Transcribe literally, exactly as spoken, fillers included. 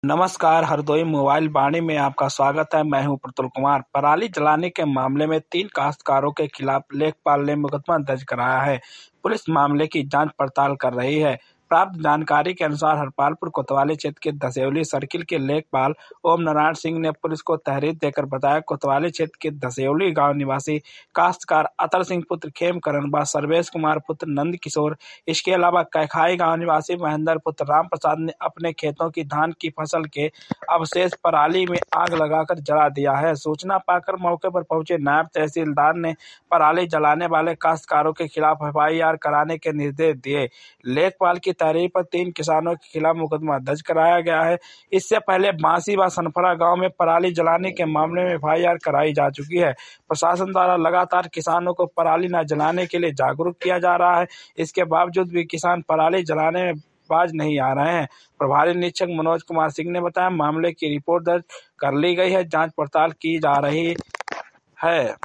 नमस्कार, हरदोई मोबाइल वाणी में आपका स्वागत है। मैं हूं प्रतुल कुमार। पराली जलाने के मामले में तीन काश्तकारों के खिलाफ लेखपाल ने मुकदमा दर्ज कराया है। पुलिस मामले की जांच पड़ताल कर रही है। प्राप्त जानकारी के अनुसार हरपालपुर कोतवाली क्षेत्र के दसेवली सर्किल के लेखपाल ओम नारायण सिंह ने पुलिस को तहरीर देकर बताया, कोतवाली क्षेत्र के दसेवली गांव निवासी काश्तकार अतर सिंह पुत्र खेमकरण व सर्वेश कुमार पुत्र नंद किशोर, इसके अलावा कैखाई गांव निवासी महेंद्र पुत्र राम प्रसाद ने अपने खेतों की धान की फसल के अवशेष पराली में आग लगाकर जला दिया है। सूचना पाकर मौके पर पहुंचे नायब तहसीलदार ने पराली जलाने वाले काश्तकारों के खिलाफ एफ आई आर कराने के निर्देश दिए। लेखपाल की तहरीर पर तीन किसानों के खिलाफ मुकदमा दर्ज कराया गया है। इससे पहले बांसी व सनफरा गांव में पराली जलाने के मामले में एफ आई आर कराई जा चुकी है। प्रशासन द्वारा लगातार किसानों को पराली न जलाने के लिए जागरूक किया जा रहा है। इसके बावजूद भी किसान पराली जलाने में बाज नहीं आ रहे हैं। प्रभारी निरीक्षक मनोज कुमार सिंह ने बताया, मामले की रिपोर्ट दर्ज कर ली गई है, जांच पड़ताल की जा रही है।